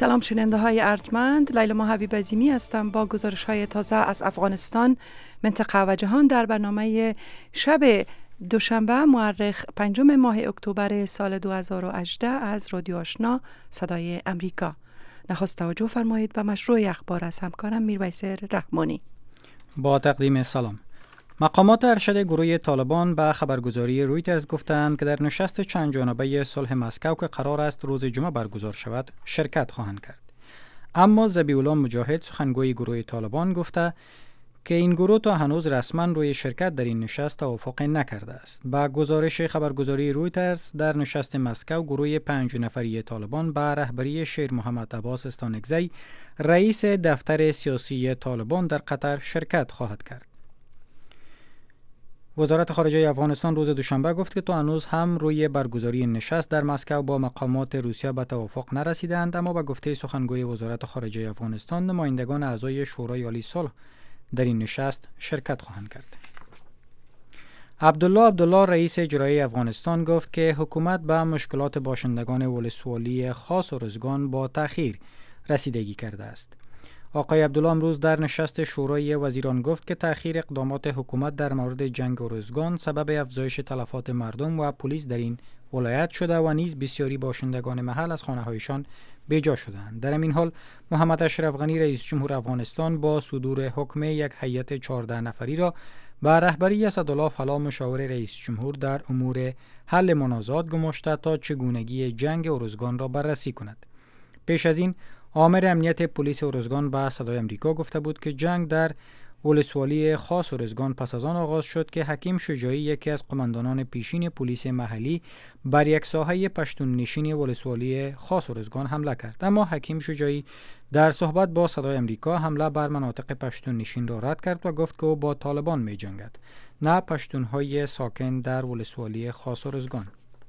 سلام شنونده های ارجمند، لیلا حبیب عظیمی هستم با گزارش های تازه از افغانستان، منطقه و جهان در برنامه شب دوشنبه مورخ 5 ماه اکتبر سال 2018 از رادیو آشنا صدای امریکا. نخست توجه فرمایید به مشروع اخبار از همکارم میرویس رحمانی. با تقدیم سلام. مقامات ارشد گروه طالبان به خبرگزاری رویترز گفتند که در نشست چند جانبه صلح مسکو که قرار است روز جمعه برگزار شود شرکت خواهند کرد. اما ذبیح الله مجاهد سخنگوی گروه طالبان گفته که این گروه تا هنوز رسما روی شرکت در این نشست توافق نکرده است. با گزارش خبرگزاری رویترز در نشست مسکو گروه 5 نفری طالبان به رهبری شیر محمد عباس استانکزی رئیس دفتر سیاسی طالبان در قطر شرکت خواهد کرد. وزارت خارجه افغانستان روز دوشنبه گفت که تا هنوز هم روی برگزاری نشست در مسکو با مقامات روسیه به توافق نرسیدند، اما به گفته سخنگوی وزارت خارجه افغانستان نمایندگان اعضای شورای عالی صلح در این نشست شرکت خواهند کرد. عبدالله رئیس اجرایی افغانستان گفت که حکومت به مشکلات باشندگان ولسوالی خاص ارزگان با تأخیر رسیدگی کرده است. آقای عبدالله امروز در نشست شورای وزیران گفت که تأخیر اقدامات حکومت در مورد جنگ ارزگان سبب افزایش تلفات مردم و پلیس در این ولایت شده و نیز بسیاری باشندگان محل از خانه‌هایشان بیجا شدند. در این حال محمد اشرف غنی رئیس جمهور افغانستان با صدور حکم یک هیئت 14 نفری را به رهبری اسدالله فلا مشاور رئیس جمهور در امور حل منازعات گماشته تا چگونگی جنگ ارزگان را بررسی کند. پیش از این آمر امنیت پلیس ارزگان به صدای امریکا گفته بود که جنگ در ولسوالی خاص ارزگان پس از آن آغاز شد که حکیم شجاعی یکی از قماندانان پیشین پلیس محلی بر یک ساحه پشتون نشین ولسوالی خاص ارزگان حمله کرد، اما حکیم شجاعی در صحبت با صدای امریکا حمله بر مناطق پشتون نشین را رد کرد و گفت که او با طالبان می جنگد، نه پشتونهای ساکن در ولسوالی خاص ارزگان.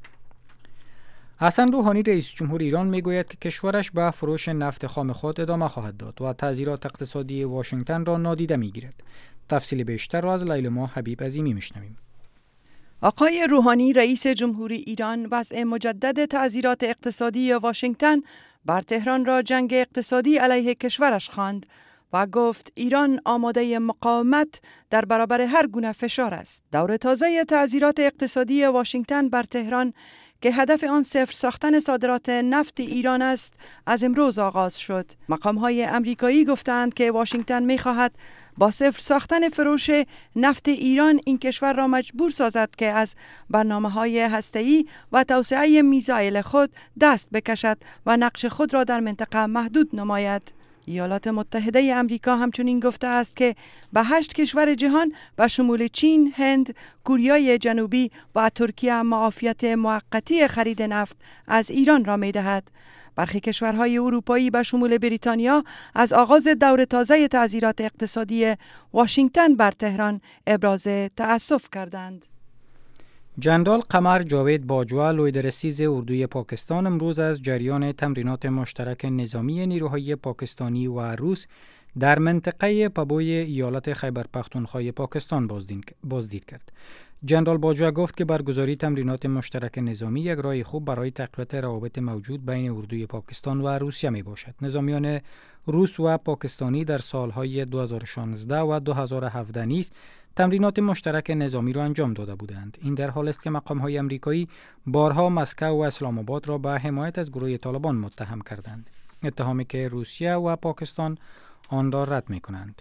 حسن روحانی رئیس جمهور ایران میگوید که کشورش به فروش نفت خام خود ادامه خواهد داد و تعزیرات اقتصادی واشنگتن را نادیده میگیرد. تفصیل بیشتر را از لیلا حبیب عظیمی میشنویم. آقای روحانی رئیس جمهور ایران وضع مجدد تعزیرات اقتصادی واشنگتن بر تهران را جنگ اقتصادی علیه کشورش خواند و گفت ایران آماده مقاومت در برابر هر گونه فشار است. دور تازه تعزیرات اقتصادی واشنگتن بر تهران که هدف آن صفر ساختن صادرات نفت ایران است از امروز آغاز شد. مقام‌های امریکایی گفتند که واشنگتن می‌خواهد با صفر ساختن فروش نفت ایران این کشور را مجبور سازد که از برنامه‌های هسته‌ای و توسعه میزایل خود دست بکشد و نقش خود را در منطقه محدود نماید. ایالات متحده امریکا همچنین گفته است که به 8 کشور جهان به شمول چین، هند، کره جنوبی و ترکیه معافیت موقتی خرید نفت از ایران را می‌دهد. برخی کشورهای اروپایی به شمول بریتانیا از آغاز دور تازه تعزیرات اقتصادی واشنگتن بر تهران ابراز تأسف کردند. جنرال قمر جاوید باجوا لویدرسیز اردوی پاکستان امروز از جریان تمرینات مشترک نظامی نیروهای پاکستانی و روس در منطقه پابوی ایالت خیبر پختونخوا پاکستان بازدید کرد. جنرال باجوا گفت که برگزاری تمرینات مشترک نظامی یک راه خوب برای تقویت روابط موجود بین اردوی پاکستان و روسیه می باشد. نظامیان روس و پاکستانی در سالهای 2016 و 2017 نیز تمرینات مشترک نظامی را انجام داده بودند. این در حال است که مقام‌های امریکایی بارها مسکو و اسلام آباد را به حمایت از گروه طالبان متهم کردند، اتهامی که روسیه و پاکستان آن را رد می‌کنند.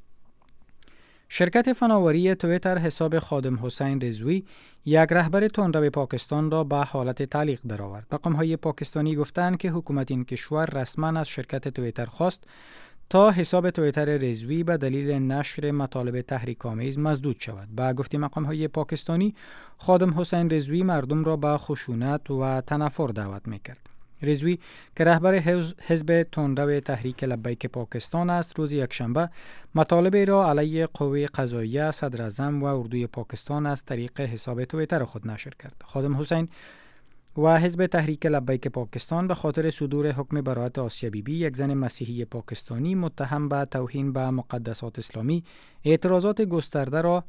شرکت فناوری تویتر حساب خادم حسین رضوی یک رهبر تندرو پاکستان را به حالت تعلیق درآورد. مقام‌های پاکستانی گفتند که حکومت این کشور رسما از شرکت تویتر خواست تا حساب تویتر رضوی به دلیل نشر مطالب تحریک‌آمیز مسدود شود. با گفته مقام‌های پاکستانی، خادم حسین رضوی مردم را به خشونت و تنفر دعوت می‌کرد. رضوی که رهبر حزب تندرو تحریک لبیک پاکستان است، روز یکشنبه مطالب را علیه قوه قضاییه، صدر اعظم و اردوی پاکستان از طریق حساب تویتر خود نشر کرد. خادم حسین و حزب تحریک لبیک پاکستان به خاطر صدور حکم براءت آسیه بیبی، یک زن مسیحی پاکستانی متهم به توهین به مقدسات اسلامی، اعتراضات گسترده را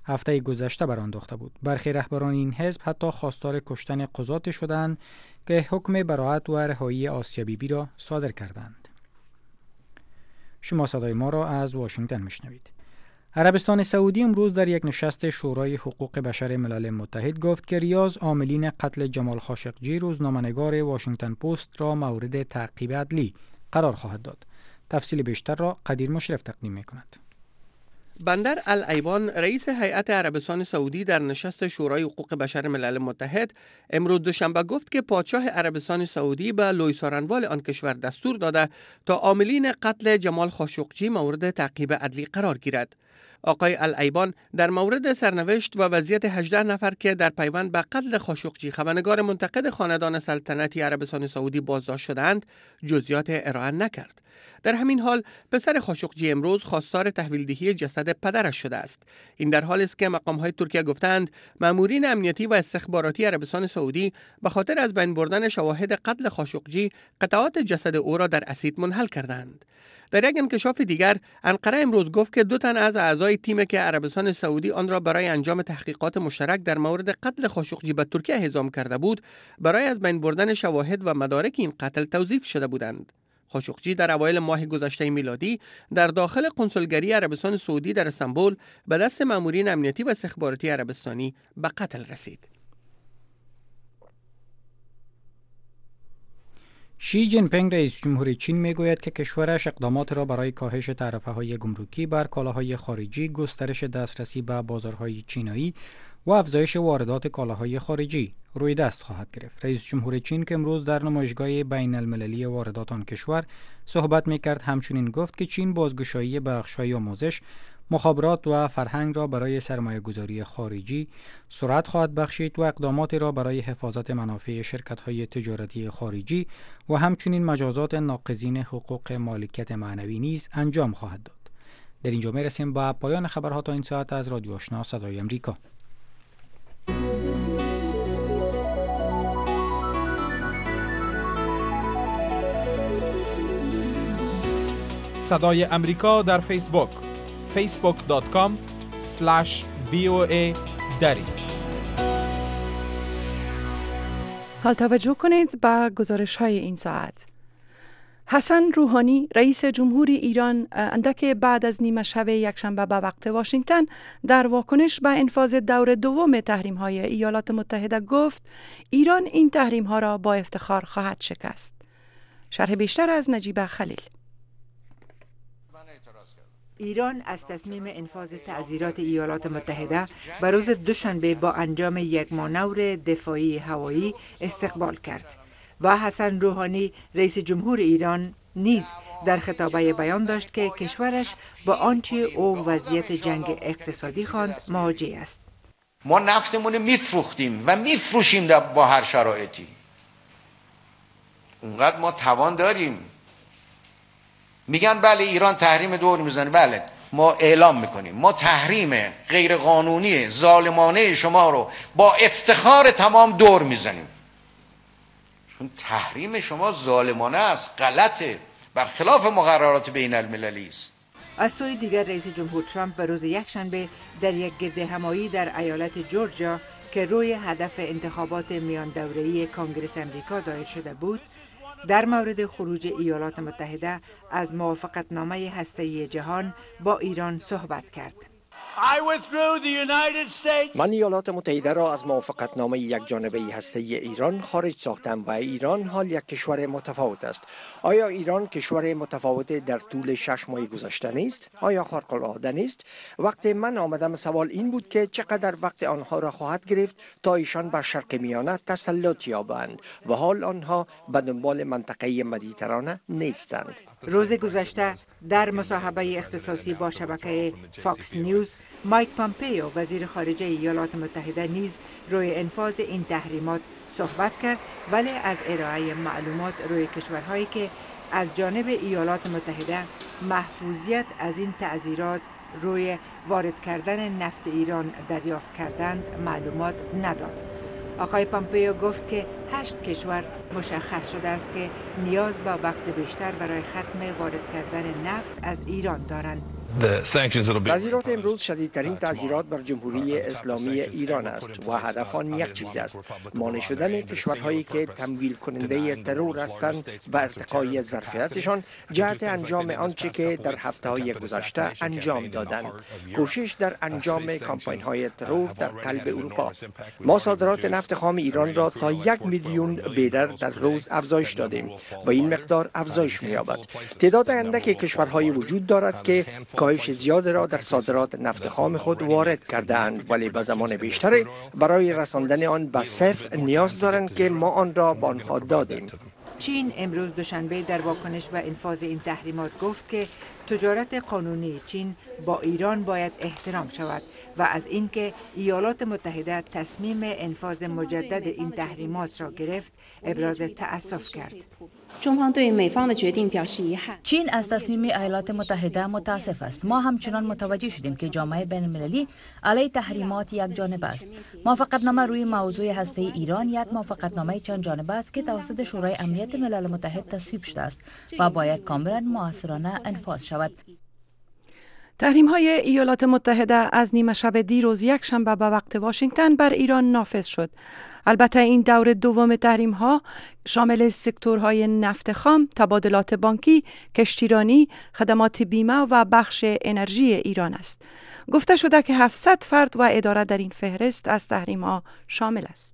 هفته گذشته برانداخته بود. برخی رهبران این حزب حتی خواستار کشتن قضات شدند که حکم براءت و رهایی آسیا بیبی را صادر کردند. شما صدای ما را از واشنگتن میشنوید. عربستان سعودی امروز در یک نشست شورای حقوق بشر ملل متحد گفت که ریاض عاملین قتل جمال خاشقجی روزنامه‌نگار واشنگتن پست را مورد تعقیب عدلی قرار خواهد داد. تفصیل بیشتر را قدیر مشرف تقدیم می‌کند. بندر الایبان رئیس هیئت عربستان سعودی در نشست شورای حقوق بشر ملل متحد امروز دوشنبه گفت که پادشاه عربستان سعودی به لویسارنوال آن کشور دستور داده تا عاملین قتل جمال خاشقجی مورد تعقیب عدلی قرار گیرد. آقای الایبان در مورد سرنوشت و وضعیت 18 نفر که در پیوند به قتل خاشقجی خبرنگار منتقد خاندان سلطنتی عربستان سعودی بازداشت شدند جزئیات ارائه نکرد. در همین حال پسر خاشقجی امروز خواستار تحویلدهی جسد پدرش شده است. این در حالی است که مقام‌های ترکیه گفتند مامورین امنیتی و استخباراتی عربستان سعودی به خاطر از بین بردن شواهد قتل خاشقجی قطعات جسد او را در اسید منحل کردند. در یک انکشاف دیگر انقره امروز گفت که 2 تن از اعضای تیمی که عربستان سعودی آن را برای انجام تحقیقات مشترک در مورد قتل خاشقجی به ترکیه اعزام کرده بود برای از بین بردن شواهد و مدارک این قتل توظیف شده بودند. خاشقجی در اوایل ماه گذشته میلادی در داخل کنسولگری عربستان سعودی در استانبول به دست مامورین امنیتی و استخباراتی عربستانی به قتل رسید. شی جین پینگ رئیس جمهور چین میگوید که کشورش اقدامات را برای کاهش تعرفه‌های گمرکی بر کالاهای خارجی، گسترش دسترسی به بازارهای چینایی و افزایش واردات کالاهای خارجی روی دست خواهد گرفت. رئیس جمهور چین که امروز در نمایشگاه بین المللی واردات آن کشور صحبت میکرد همچنین گفت که چین بازگشایی بخش‌های آموزش، مخابرات و فرهنگ را برای سرمایه‌گذاری خارجی سرعت خواهد بخشید و اقداماتی را برای حفاظت منافع شرکت‌های تجارتی خارجی و همچنین مجازات ناقضین حقوق مالکیت معنوی نیز انجام خواهد داد. در اینجا میرسیم به پایان خبرها تا این ساعت از رادیو آشنا صدای امریکا. صدای امریکا در فیسبوک facebook.com/VOA دری. حال توجه کنید به گزارش های این ساعت. حسن روحانی رئیس جمهوری ایران اندک بعد از نیمه شب یکشنبه به وقت واشنگتن در واکنش به انفاذ دور دوم تحریم های ایالات متحده گفت ایران این تحریم ها را با افتخار خواهد شکست. شرح بیشتر از نجیب خلیل. ایران از تصمیم انفاذ تعزیرات ایالات متحده به روز دوشنبه با انجام یک مانور دفاعی هوایی استقبال کرد و حسن روحانی رئیس جمهور ایران نیز در خطابه بیان داشت که کشورش با آنچه او وضعیت جنگ اقتصادی خواند مواجه است. ما نفتمون میفروختیم و میفروشیم با هر شرایطی. اونقدر ما توان داریم. میگن بله ایران تحریم دور میزنه، بله ما اعلام میکنیم ما تحریم غیرقانونی ظالمانه شما رو با افتخار تمام دور میزنیم، چون تحریم شما ظالمانه است، غلطه، برخلاف مقررات بین المللی است. از سوی دیگر رئیس جمهور ترامپ به روز یکشنبه در یک گرد همایی در ایالت جورجیا که روی هدف انتخابات میان دوره‌ای کانگرس امریکا دایر شده بود در مورد خروج ایالات متحده از موافقتنامه هسته‌ای جهان با ایران صحبت کرد. من ایالات متحده را از موافقتنامه یک جانبه هسته‌ای ایران خارج ساختم و ایران حال یک کشور متفاوت است. آیا ایران کشور متفاوت در طول 6 ماه گذشته نیست؟ آیا خارق العاده نیست؟ وقت من آمدم سوال این بود که چقدر وقت آنها را خواهد گرفت تا ایشان بر شرق میانه تسلط یابند و حال آنها به دنبال منطقه مدیترانه نیستند. روز گذشته در مصاحبه اختصاصی با شبکه فاکس نیوز مایک پامپیو وزیر خارجه ایالات متحده نیز روی انفاذ این تحریمات صحبت کرد، ولی از ارائه معلومات روی کشورهایی که از جانب ایالات متحده محفوظیت از این تعزیرات روی وارد کردن نفت ایران دریافت کردند معلومات نداد. آقای پامپیو گفت که 8 کشور مشخص شده است که نیاز به وقت بیشتر برای ختم وارد کردن نفت از ایران دارند. تعزیرات امروز شدیدترین تعزیرات بر جمهوری اسلامی ایران است و هدف آن یک چیز است: مانع شدن کشورهایی که تمویل کننده ترور هستند و ارتقای ظرفیتشان جهت انجام آنچه که در هفته‌های گذشته انجام دادند، کوشش در انجام کامپاین‌های ترور در قلب اروپا. ما صادرات نفت خام ایران را تا 1 میلیون بیرل در روز افزایش دادیم و این مقدار افزایش می‌یابد. تعداد اندکی کشورهای وجود دارد که کاهش زیاد را در صادرات نفت خام خود وارد کرده اند، ولی به زمان بیشتری برای رساندن آن به صفر نیاز دارند که ما آن را به آنها دادیم. چین امروز دوشنبه در واکنش به انفاذ این تحریمات گفت که تجارت قانونی چین با ایران باید احترام شود و از اینکه ایالات متحده تصمیم انفاذ مجدد این تحریمات را گرفت ابراز تأسف کرد. چین از تصمیم ایالات متحده متاسف است. ما همچنان متوجه شدیم که جامعه بین‌المللی علیه تحریمات یک جانبه است. موافقتنامه روی موضوع هسته ایران یک موافقتنامه چند جانبه است که توسط شورای امنیت ملل متحد تصویب شده است و باید کاملا مؤثرانه انفاذ شود. تحریم‌های ایالات متحده از نیمه شب دیروز یک شنبه به وقت واشنگتن بر ایران نافذ شد. البته این دور دوم تحریم‌ها شامل سکتورهای نفت خام، تبادلات بانکی، کشتیرانی، خدمات بیمه و بخش انرژی ایران است. گفته شده که 700 فرد و اداره در این فهرست از تحریم‌ها شامل است.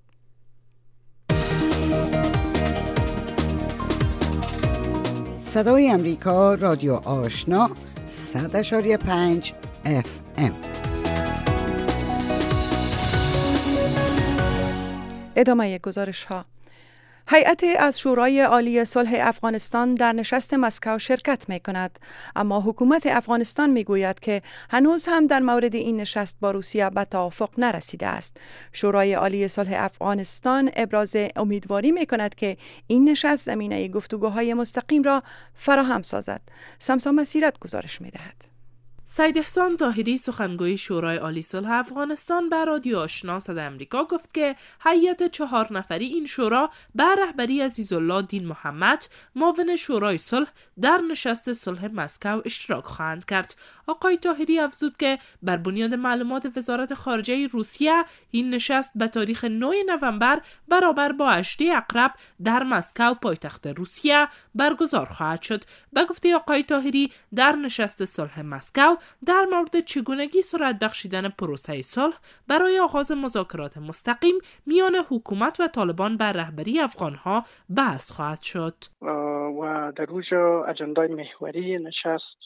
صدای امریکا، رادیو آشنا، 100.5 FM. ادامه گزارش ها. هیئت از شورای عالی صلح افغانستان در نشست مسکو شرکت می کند، اما حکومت افغانستان می گوید که هنوز هم در مورد این نشست با روسیه به توافق نرسیده است. شورای عالی صلح افغانستان ابراز امیدواری می کند که این نشست زمینه گفتگوهای مستقیم را فراهم سازد. سمسا مسیرت گزارش می دهد. سید احسان طاهری سخنگوی شورای عالی صلح افغانستان به رادیو آشنا صدای امریکا گفت که هیئت 4 نفری این شورا به رهبری عزیزالله دین محمد معاون شورای صلح در نشست صلح مسکو اشتراک خواهند کرد. آقای طاهری افزود که بر بنیاد معلومات وزارت خارجه روسیه این نشست به تاریخ 9 نوامبر برابر با 8 عقرب در مسکو پایتخت روسیه برگزار خواهد شد. به گفته آقای طاهری در نشست صلح مسکو در مورد چگونگی سرعت بخشیدن پروسه صلح برای آغاز مذاکرات مستقیم میان حکومت و طالبان بر رهبری افغانها بحث خواهد شد. و در اوجا اجندای محوری نشست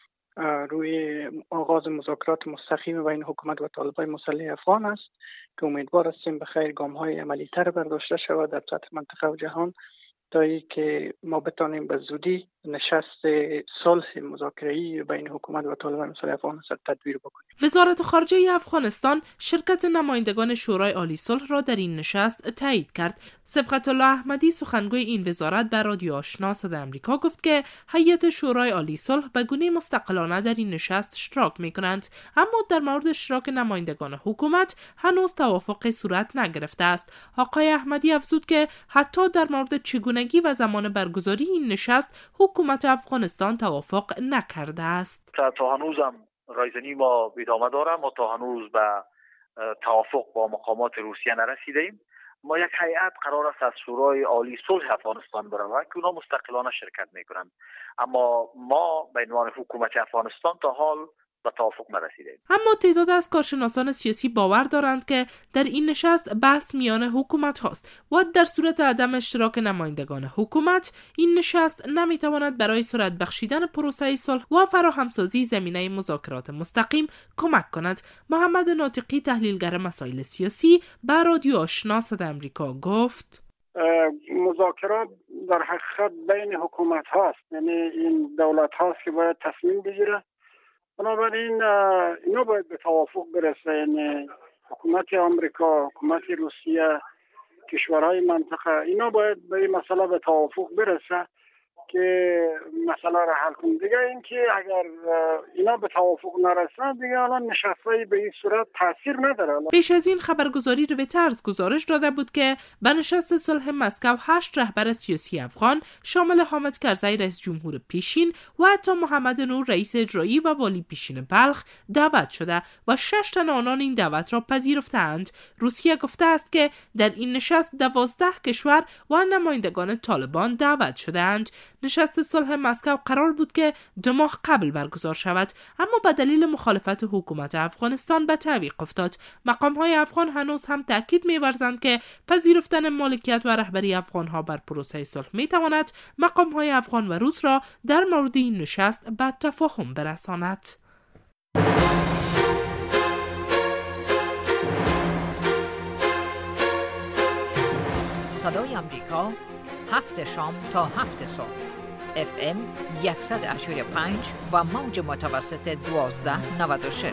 روی آغاز مذاکرات مستقیم بین حکومت و طالبان مسلح افغان است که امیدوار هستیم به خیر گام‌های عملی‌تر برداشته شود در سطح منطقه و جهان تا اینکه ما بتانیم به زودی نشست صلح مذاکره‌ای بین حکومت و طالبان مسلح افغان تدبیر بکنیم. وزارت خارجه افغانستان شرکت نمایندگان شورای عالی صلح را در این نشست تایید کرد. سبقت الله احمدی سخنگوی این وزارت به رادیو آشنا صدای امریکا گفت که هیئت شورای عالی صلح به گونه مستقلانه در این نشست اشتراک می‌کنند، اما در مورد اشتراک نمایندگان حکومت هنوز توافق صورت نگرفته است. آقای احمدی افزود که حتی در مورد چگونگی و زمان برگزاری این نشست حکومت افغانستان توافق نکرده است. تا هنوزم رایزنی ما ادامه داره. ما تا هنوز به توافق با مقامات روسیه نرسیدیم. ما یک هیئت قرار است از شورای عالی صلح افغانستان برود که اونا مستقلانه شرکت میکنند، اما ما به عنوان حکومت افغانستان تا حال به توافق نرسیدیم. اما تعداد از کارشناسان سیاسی باور دارند که در این نشست بحث میان حکومت هاست و در صورت عدم اشتراک نمایندگان حکومت این نشست نمیتواند برای سرعت بخشیدن پروسه صلح و فراهمسازی زمینه مذاکرات مستقیم کمک کند. محمد ناطقی تحلیلگر مسائل سیاسی به رادیو آشنا صدای امریکا گفت مذاکرات در حقیقت بین حکومت هاست، یعنی این دولت هاست که باید تصمیم بگیره. بنابراین اینا باید به توافق برسه، یعنی حکومت آمریکا، حکومت روسیه، کشورهای منطقه، اینا باید به این مسئله به توافق برسه که مسئله را حل کنیم. دیگه اینکه اگر اینا به توافق نرسن دیگه الان نشست‌های به این صورت تاثیر نداره. پیش از این خبرگزاری رویترز گزارش داده بود که به نشست صلح مسکو 8 رهبر سیاسی افغان شامل حامد کرزی رئیس جمهور پیشین و حتی محمد نور رئیس اجرایی و والی پیشین بلخ دعوت شده و 6 تن آنان این دعوت را پذیرفتند. روسیه گفته است که در این نشست 12 کشور و نمایندگان طالبان دعوت شدند. نشست صلح مسکو قرار بود که 2 ماه قبل برگزار شود، اما به دلیل مخالفت حکومت افغانستان به تعویق افتاد. مقام‌های افغان هنوز هم تاکید می‌ورزند که پذیرفتن مالکیت و رهبری افغان‌ها بر پروسه صلح می‌تواند مقام‌های افغان و روس را در مورد این نشست به تفاهم برساند. صدای آمریکا 7 شام تا 7 صبح FM 100.5 و موج متوسط 1296.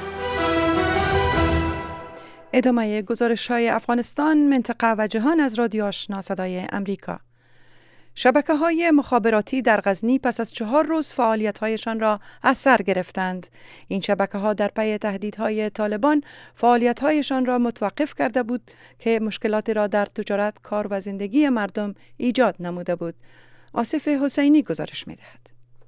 ادامه گزارش‌های افغانستان، منطقه و جهان از رادیو آشنا صدای امریکا. شبکه‌های مخابراتی در غزنی پس از 4 روز فعالیت‌هایشان را از سر گرفتند. این شبکه‌ها در پی تهدیدهای طالبان فعالیت‌هایشان را متوقف کرده بود که مشکلاتی را در تجارت، کار و زندگی مردم ایجاد نموده بود. آصف حسینی گزارش می‌دهد.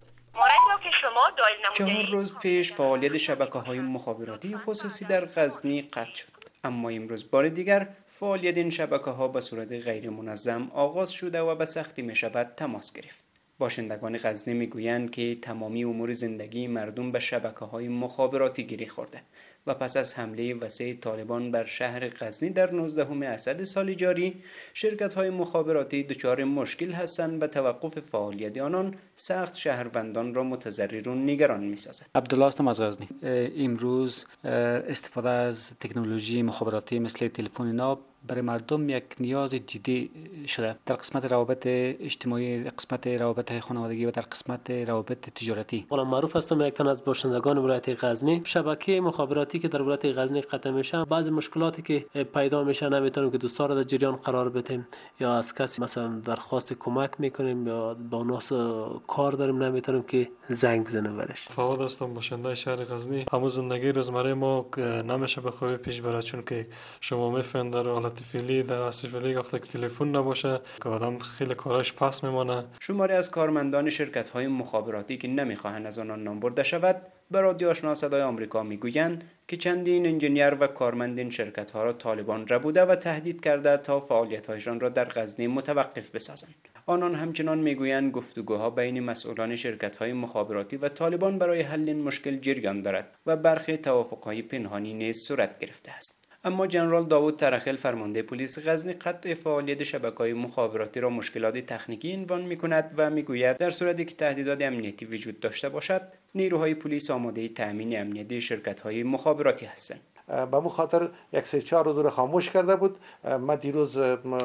4 روز پیش فعالیت شبکه‌های مخابراتی خصوصی در غزنی قطع شد، اما امروز بار دیگر فعالیت این شبکه‌ها به صورت غیر منظم آغاز شده و به سختی می‌شود تماس گرفت. باشندگان غزنی میگویند که تمامی امور زندگی مردم به شبکه‌های مخابراتی گره خورده و پس از حمله وسیع طالبان بر شهر غزنی در 19 اسد سال جاری، شرکت‌های مخابراتی دچار مشکل هستند و توقف فعالیت آنان سخت شهروندان را متضرر و نگران می‌سازد. عبدالله هستم از غزنی. امروز استفاده از تکنولوژی مخابراتی مثل تلفن ناب برای مردم یک نیاز جدی شده در قسمت روابط اجتماعی، قسمت روابط خانوادگی و در قسمت روابط تجارتی. غلام معروف هستم، یک تن از باشندگان ولایت غزنی. شبکه مخابراتی که در ولایت غزنی قطع میشه، بعضی مشکلاتی که پیدا میشه نمیتونیم که دوستا را در جریان قرار بدیم یا از کسی مثلا درخواست کمک میکنیم یا با ناس کار داریم نمیتونیم که زنگ بزنیم برش. فواد هستم، باشنده شهر غزنی. اما زندگی روزمره ما نمیشه به خوبی پیش بره، چون که شما میفهمید در حالت فعلی در عصر فعلی وقتی که تلفن نباشه که آدم خیلی کاراش پس میمونه. شماری از کارمندان شرکت‌های مخابراتی که نمیخواهند از آنان نام برده شود به رادیو آشنا صدای آمریکا میگویند که چندین انجینیر و کارمند این شرکت‌ها را طالبان ربوده و تهدید کرده تا فعالیت‌هایشان را در غزنی متوقف بسازند. آنان همچنان میگویند گفتگوها بین مسئولان شرکت‌های مخابراتی و طالبان برای حل این مشکل جریان دارد و برخی توافق‌های پنهانی نیز صورت گرفته است. اما جنرال داوود ترخل فرمانده پلیس غزنی قطع فعالیت شبکه‌های مخابراتی را مشکلات تکنیکی عنوان می‌کند و میگوید در صورتی که تهدیدات امنیتی وجود داشته باشد نیروهای پلیس آماده تأمین امنیتی شرکت‌های مخابراتی هستند. به مو خاطر 1-3-4 روز رو خاموش کرده بود. ما دیروز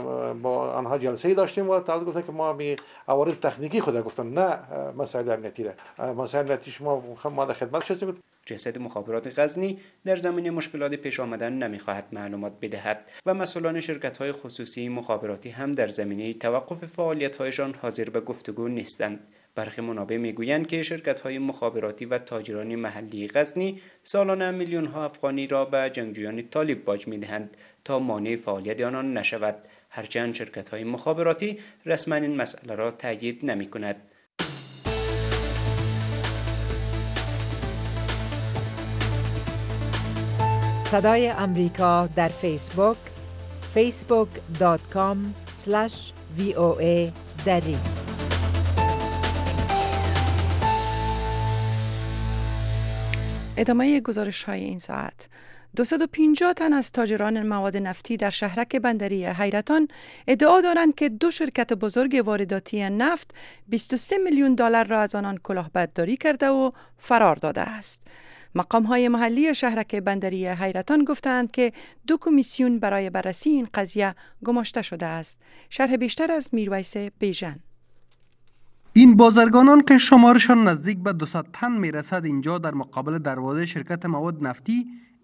با آنها جلسه‌ای داشتیم و تا گفتن که ما می عوارض تکنیکی خود گفتم نه مسائل امنیتی را مسائل امنیتی شما ما در خدمت شدیم. رئیس مخابرات غزنی در زمینه مشکلات پیش آمدن نمی‌خواهد معلومات بدهد و مسئولان شرکت‌های خصوصی مخابراتی هم در زمینه توقف فعالیت‌هایشان حاضر به گفتگو نیستند. برخی منابع میگویند که شرکت‌های مخابراتی و تاجران محلی غزنی سالانه میلیون‌ها افغانی را به جنگجویان طالب باج می‌دهند تا مانع فعالیت آنان نشود، هرچند شرکت‌های مخابراتی رسما این مسئله را تایید نمی‌کند. صدای امریکا در فیسبوک facebook.com/VOA دری. ادامه گزارش‌های این ساعت. 250 تن از تاجران مواد نفتی در شهرک بندری حیرتان ادعا دارند که 2 شرکت بزرگ وارداتی نفت 23 میلیون دلار را از آنان کلاهبرداری کرده و فرار داده است. مقام‌های محلی شهرک بندری حیرتان گفتند که 2 کمیسیون برای بررسی این قضیه گماشته شده است. شرح بیشتر از میرویس بیژن. این بازرگانان که شمارشان نزدیک به 200 تن میرسد اینجا در مقابل دروازه شرکت مواد نفتی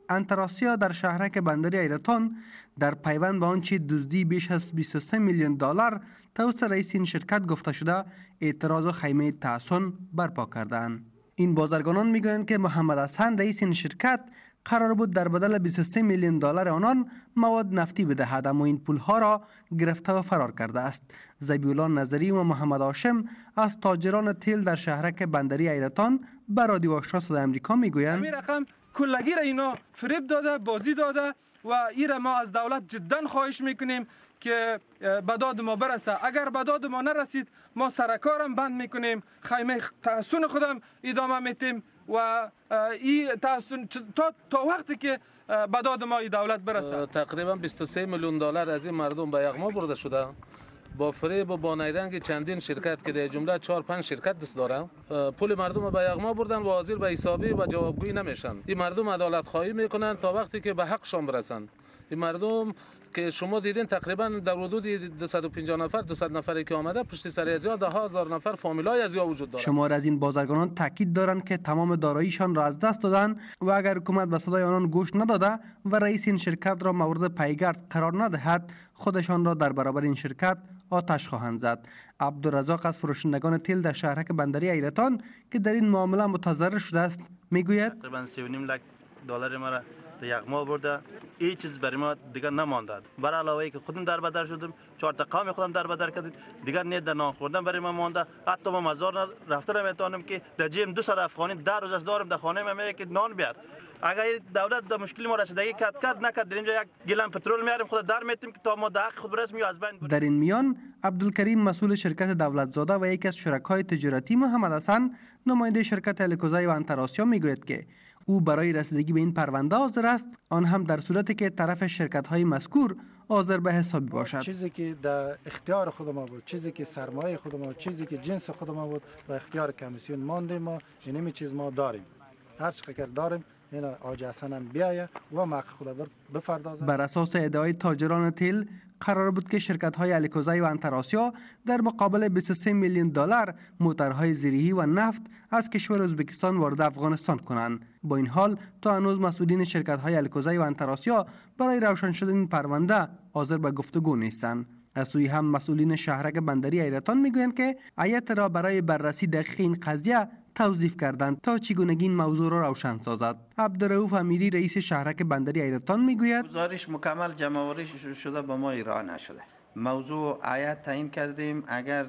انتراسیا در شهرک بندری ایرتان در پیوند به آنچه دزدی بیش از 23 میلیون دلار توسط رئیس این شرکت گفته شده اعتراض و خیمه تحسن برپا کردند. این بازرگانان میگویند که محمد حسن رئیس این شرکت قرار بود در بدل 23 میلیون دلار آنان مواد نفتی بدهد، اما این پولها را گرفته و فرار کرده است. ذبیح‌الله نظری و محمد هاشم از تاجران تیل در شهرک بندری ایرتان به رادیو آشنا صدای آمریکا میگویند این رقم کلگی را اینا فریب داده، بازی داده و این را ما از دولت جدا خواهش میکنیم که به داد ما برسه. اگر به داد ما نرسید ما سرکارم بند میکنیم، خیمه تحسن خودم ادامه میتیم و این تحسن تا وقتی که به داد ما این دولت برسه. تقریبا 23 میلیون دلار از این مردم به یغما برده شده با فریب و با نیرنگ چندین شرکت که در جمله 4-5 شرکت دست داره. پول مردم به یغما بردن و حاضر به حسابی و جوابگویی نمیشن. این مردم عدالت خواهی میکنن تا وقتی که به حقشان برسن. این مردم که شما دیدین تقریبا در حدود 250 نفر 200 نفری که آمده پشت سر از ده هزار نفر فامیلای از یا وجود داره. شمار از این بازرگانان تاکید دارند که تمام داراییشان را از دست دادن و اگر حکومت به صدای آنان گوش نداده و رئیس این شرکت را مورد پیگرد قرار ندهد خودشان را در برابر این شرکت آتش خواهند زد. عبدالرزاق از فروشندگان تیل در شهرک بندری ایرتان که در این معامله متضرر شده است میگوید تقریبا 3.5 لک دلار ما را یغما برده، هیچ چیز برای ما دیگر نمانده. بر علاوه ای که خودم در بدر شدم، 4 تا قوم خودم در بدر کردیم، دیگر نه در نان خوردن برای ما مانده. حتی ما مزار رفته نمیتونم که در جیم 200 افغانی در روزش دارم در خانه میگه که نان بیار. اگر دولت در مشکل ما رسیدگی کرد نکرد در اینجا یک گیلان پترول میاریم خود در میتیم که تا ما در حق خود برسیم از بین. در این میان عبدالکریم مسئول شرکت دولت زاده و یکی از شرکای تجارتی محمد حسن نماینده شرکت الکوزای و انتراسیا میگوید که او برای رسیدگی به این پرونده حاضر است، آن هم در صورتی که طرف شرکت‌های مذکور حاضر به حسابی باشد. چیزی که در اختیار خود ما بود، چیزی که سرمایه خود ما بود، چیزی که جنس خود ما بود و اختیار کمیسیون مانده ما، اینمی چیز ما داریم. هر چقدر داریم اینا آج حسن هم بیایه و حق خود بپردازه. بر اساس ادعای تاجران تیل قرار بود که شرکت‌های الکوزای و انتراسیا در مقابل 23 میلیون دلار موترهای زیرهی و نفت از کشور ازبکستان وارد افغانستان کنند. با این حال تا هنوز مسئولین شرکت‌های الکوزای و انتراسیا برای روشن شدن این پرونده حاضر به گفتگو نیستند. از سوی هم مسئولین شهرک بندری ایرتان میگویند که هیئت را برای بررسی دقیق این قضیه توظیف کردند تا چگونگی این موضوع را روشن سازد. عبدالرؤوف امیری رئیس شهرک بندری ایرتان میگوید گزارش مکمل جمع‌آوری شده با ما ارائه نشده. موضوع هیئت تعیین کردیم، اگر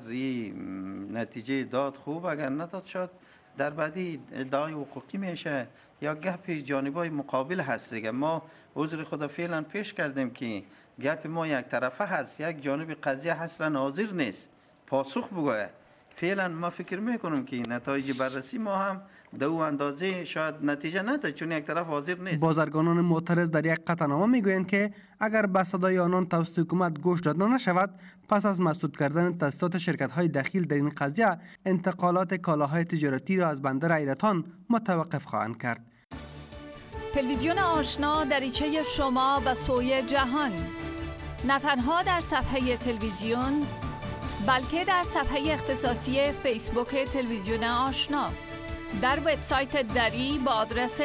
نتیجه داد خوب، اگر نداد شد در بعدی ادعای حقوقی میشه یا گپ جانبای مقابل هست دیگه. ما عذر خود فعلا پیش کردیم که گپ ما یک طرفه هست، یک جانب قضیه اصلا حاضر نیست پاسخ بگوید. فعلا ما فکر میکنم که نتایج بررسی ما هم در او اندازه شاید نتیجه نده چون یک طرف حاضر نیست. بازرگانان معترض در یک قطعنامه میگویند که اگر به صدای آنان توسط حکومت گوش داده نشود پس از مسدود کردن تاسیسات شرکت‌های دخیل در این قضیه انتقالات کالاهای تجارتی را از بندر ایرتان متوقف خواهند کرد. تلویزیون آشنا دریچه شما به سوی جهان، نه تنها در صفحه تلویزیون بلکه در صفحه اختصاصی فیسبوک تلویزیون آشنا، در وبسایت دری با آدرس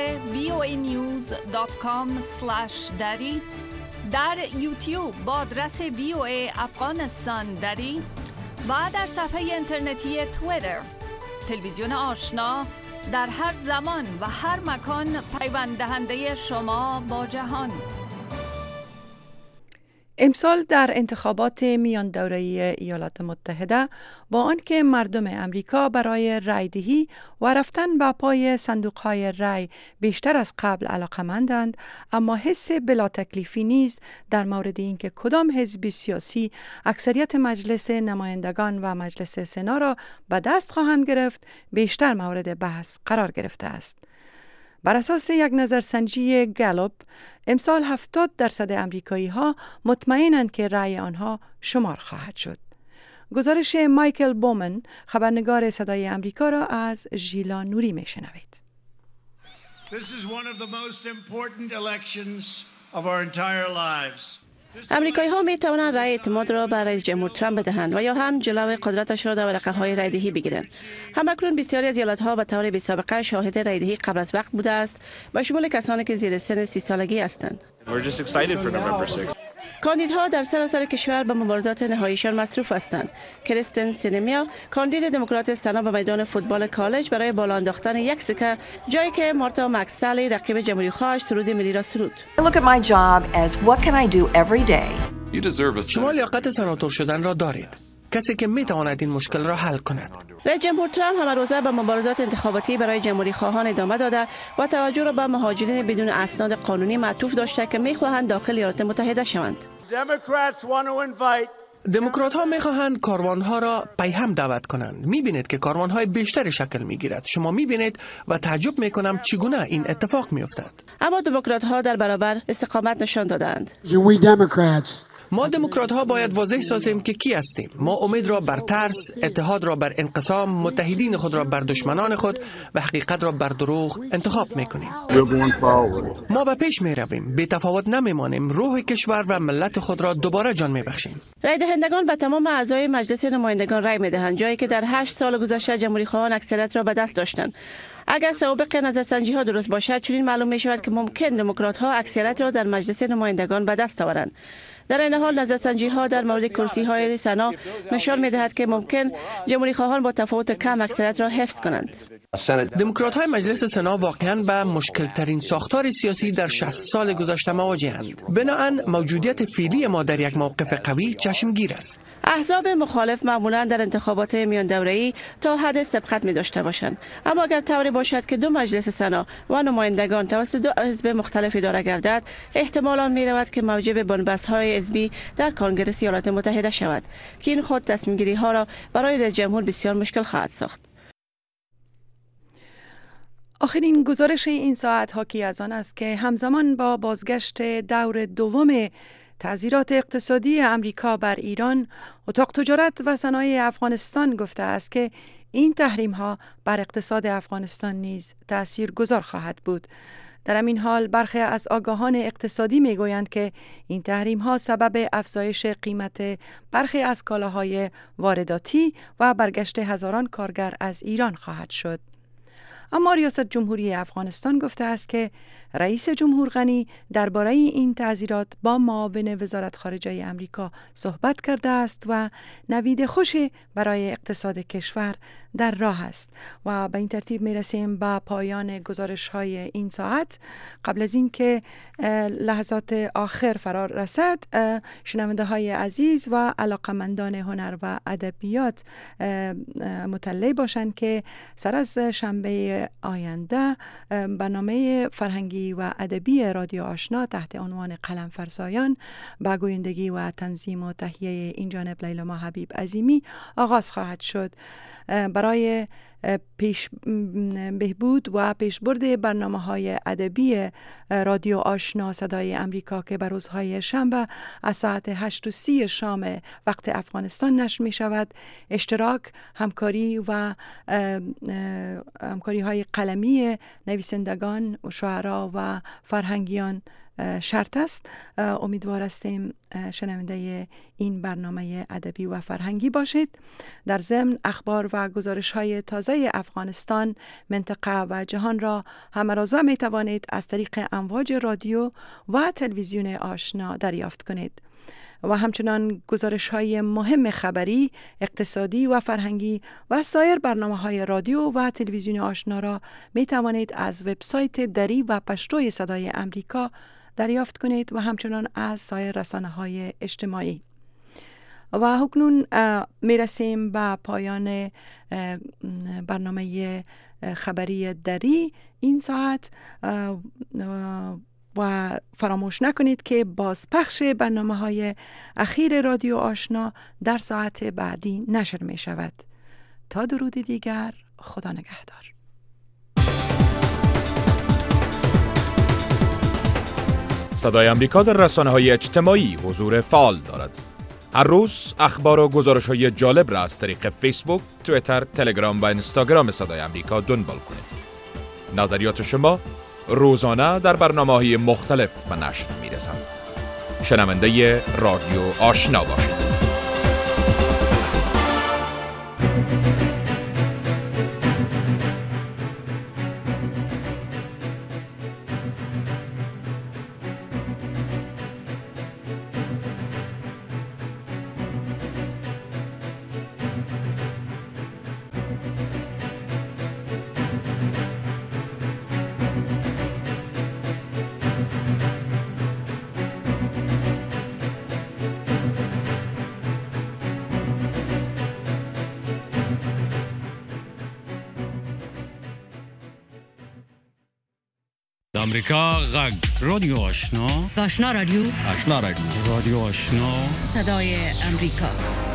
voanews.com/dari، در یوتیوب با آدرس VOA افغانستان دری و در صفحه اینترنتی توییتر. تلویزیون آشنا در هر زمان و هر مکان پیوند دهنده شما با جهان. امسال در انتخابات میان دوره‌ای ایالات متحده با آنکه مردم امریکا برای رایدهی و رفتن به پای صندوق‌های رای بیشتر از قبل علاقه‌مندند، اما حس بلا تکلیفی نیز در مورد اینکه کدام حزب سیاسی اکثریت مجلس نمایندگان و مجلس سنا را به دست خواهند گرفت بیشتر مورد بحث قرار گرفته است. بر اساس یک نظرسنجی گالوپ امسال 70% امریکایی ها مطمئنند که رأی آنها شمار خواهد شد. گزارش مایکل بومن خبرنگار صدای امریکا را از ژیلا نوری میشنوید. This is one of the most important elections of our entire lives. امریکایی ها می توانند رای اعتماد را بر رئیس جمهور ترامپ بدهند و یا هم جلوی قدرتش را در ورقه های رای دهی بگیرند. همکنون بسیاری از ایالت ها به طور بی سابقه شاهد رای دهی قبل از وقت بوده است، به شمول کسانی که زیر سن 30 سالگی هستند. کاندیدها در سراسر کشور به مبارزات نهاییشان مصروف هستند. کریستن سینمیا، کاندید دموکرات سنا به میدان فوتبال کالج برای بالا انداختن یک سکه، جایی که مارتا مکسالی رقیب جمهوری خواهش سرود ملی را سرود. شما لیاقت سناتور شدن را دارید. کسی که می تواند این مشکل را حل کند. رئیس جمهور ترامپ هم روزه به مبارزات انتخاباتی برای جمهوری خواهان ادامه داده و توجه را به مهاجرین بدون اسناد قانونی معطوف داشته که می خواهند داخل ایالات متحده شوند. دموکرات ها می خواهند کاروان ها را پیهم دعوت کنند. می بینید که کاروان های بیشتری شکل می گیرد. شما می بینید و تعجب می کنم چگونه این اتفاق می افتد. اما دموکرات ها در برابر استقامت نشان دادند. ما دموکرات ها باید واضح سازیم که کی هستیم. ما امید را بر ترس، اتحاد را بر انقسام، متحدین خود را بر دشمنان خود و حقیقت را بر دروغ انتخاب میکنیم. ما به پیش می رویم، بی تفاوت نمی مانیم، روح کشور و ملت خود را دوباره جان می بخشیم. رای دهندگان به تمام اعضای مجلس نمایندگان رای می دهند، جایی که در 8 سال گذشته جمهوری خواهان اکثریت را به دست داشتند. اگر سوابق نظرسنجی ها درست باشد، چنین معلوم می شود که ممکن دموکرات ها اکثریت را در مجلس نمایندگان به دست آورند. در این حال نظرسنجی ها در مورد کرسی های سنا نشان می دهد که ممکن جمهوری خواهان با تفاوت کم اکثریت را حفظ کنند. دموکرات های مجلس سنا واقعا به مشکل ترین ساختار سیاسی در 60 سال گذشته مواجهند. بنابراین موجودیت فعلی ما در یک موقف قوی چشمگیر است. احزاب مخالف معمولا در انتخابات میان دوره‌ای تا حد سبقت می داشته باشند، اما اگر طوری باشد که دو مجلس سنا و نمایندگان توسط دو حزب مختلف اداره گردد، احتمالاً می رود که موجب بنبست های حزبی در کنگره ایالات متحده شود که این خود تصمیم گیری ها را برای رئیس جمهور بسیار مشکل خواهد ساخت. آخرین گزارش این ساعت حاکی از آن است که همزمان با بازگشت دور دوم تعزیرات اقتصادی امریکا بر ایران، اتاق تجارت و صنایع افغانستان گفته است که این تحریم ها بر اقتصاد افغانستان نیز تأثیر گذار خواهد بود. در همین حال برخی از آگاهان اقتصادی می گویند که این تحریم ها سبب افزایش قیمت برخی از کالاهای وارداتی و برگشت هزاران کارگر از ایران خواهد شد. اما ریاست جمهوری افغانستان گفته است که رئیس جمهور غنی درباره این تعزیرات با معاون وزارت خارجه امریکا صحبت کرده است و نوید خوشی برای اقتصاد کشور در راه است. و به این ترتیب می رسیم به پایان گزارش های این ساعت. قبل از این که لحظات آخر فرار رسد، شنونده های عزیز و علاقمندان هنر و ادبیات مطلع باشند که سر از شنبه آینده برنامه فرهنگی و ادبی رادیو آشنا تحت عنوان قلم فرسایان با گویندگی و تنظیم و تهیه این جانب لیلا حبیب عظیمی آغاز خواهد شد. برای بهبود و پیشبرد برنامه‌های ادبی رادیو آشنا صدای امریکا که بر روزهای شنبه از ساعت 8:30 شام وقت افغانستان نشر می شود، اشتراک، همکاری و همکاری‌های قلمی نویسندگان، شاعران و فرهنگیان شرط است. امیدوار هستیم شنونده این برنامه ادبی و فرهنگی باشید. در ضمن اخبار و گزارش‌های تازه افغانستان، منطقه و جهان را همرازا می توانید از طریق امواج رادیو و تلویزیون آشنا دریافت کنید. و همچنان گزارش‌های مهم خبری، اقتصادی و فرهنگی و سایر برنامه‌های رادیو و تلویزیون آشنا را می توانید از وبسایت دری و پشتوی صدای امریکا دریافت کنید و همچنان از سایر رسانه‌های اجتماعی. و اکنون می رسیم به پایان برنامه خبری دری این ساعت و فراموش نکنید که بازپخش برنامه‌های اخیر رادیو آشنا در ساعت بعدی نشر می شود. تا درود دیگر، خدا نگهدار. صدای امریکا در رسانه‌های اجتماعی حضور فعال دارد. هر روز اخبار و گزارش‌های جالب را از طریق فیسبوک، توییتر، تلگرام و اینستاگرام صدای امریکا دنبال کنید. نظریات شما روزانه در برنامه‌های مختلف به نشر می‌رسند. شنونده رادیو آشنا باشید. امریکا غږ رادیو آشنا رادیو رادیو آشنا صدای امریکا.